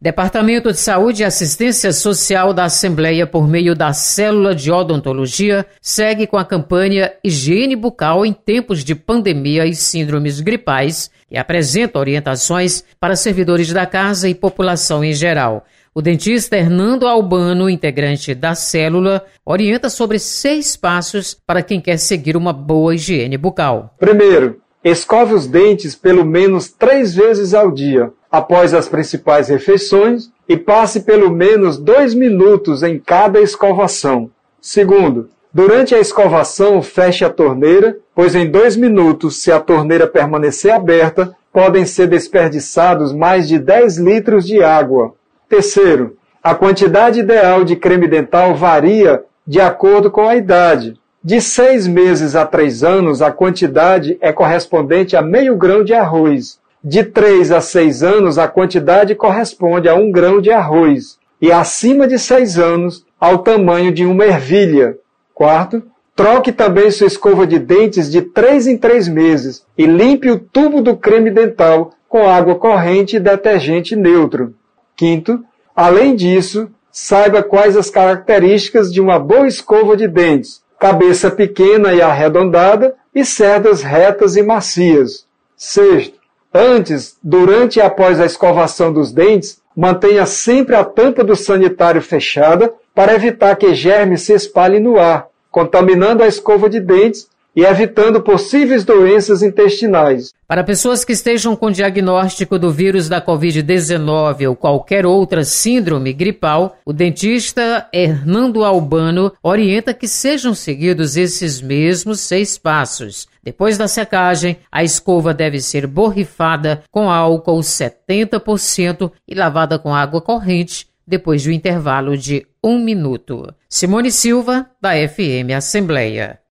Departamento de Saúde e Assistência Social da Assembleia, por meio da Célula de Odontologia, segue com a campanha Higiene Bucal em tempos de pandemia e síndromes gripais e apresenta orientações para servidores da casa e população em geral. O dentista Hernando Albano, integrante da célula, orienta sobre 6 passos para quem quer seguir uma boa higiene bucal. Primeiro, escove os dentes pelo menos 3 vezes ao dia, após as principais refeições, e passe pelo menos 2 minutos em cada escovação. Segundo, durante a escovação, feche a torneira, pois em 2 minutos, se a torneira permanecer aberta, podem ser desperdiçados mais de 10 litros de água. Terceiro, a quantidade ideal de creme dental varia de acordo com a idade. De 6 meses a 3 anos, a quantidade é correspondente a meio grão de arroz. De 3 a 6 anos, a quantidade corresponde a 1 grão de arroz. E acima de 6 anos, ao tamanho de uma ervilha. Quarto, troque também sua escova de dentes de 3 em 3 meses e limpe o tubo do creme dental com água corrente e detergente neutro. Quinto, além disso, saiba quais as características de uma boa escova de dentes: cabeça pequena e arredondada e cerdas retas e macias. Sexto, antes, durante e após a escovação dos dentes, mantenha sempre a tampa do sanitário fechada para evitar que germes se espalhem no ar, contaminando a escova de dentes e evitando possíveis doenças intestinais. Para pessoas que estejam com diagnóstico do vírus da Covid-19 ou qualquer outra síndrome gripal, o dentista Hernando Albano orienta que sejam seguidos esses mesmos 6 passos. Depois da secagem, a escova deve ser borrifada com álcool 70% e lavada com água corrente depois do intervalo de 1 minuto. Simone Silva, da FM Assembleia.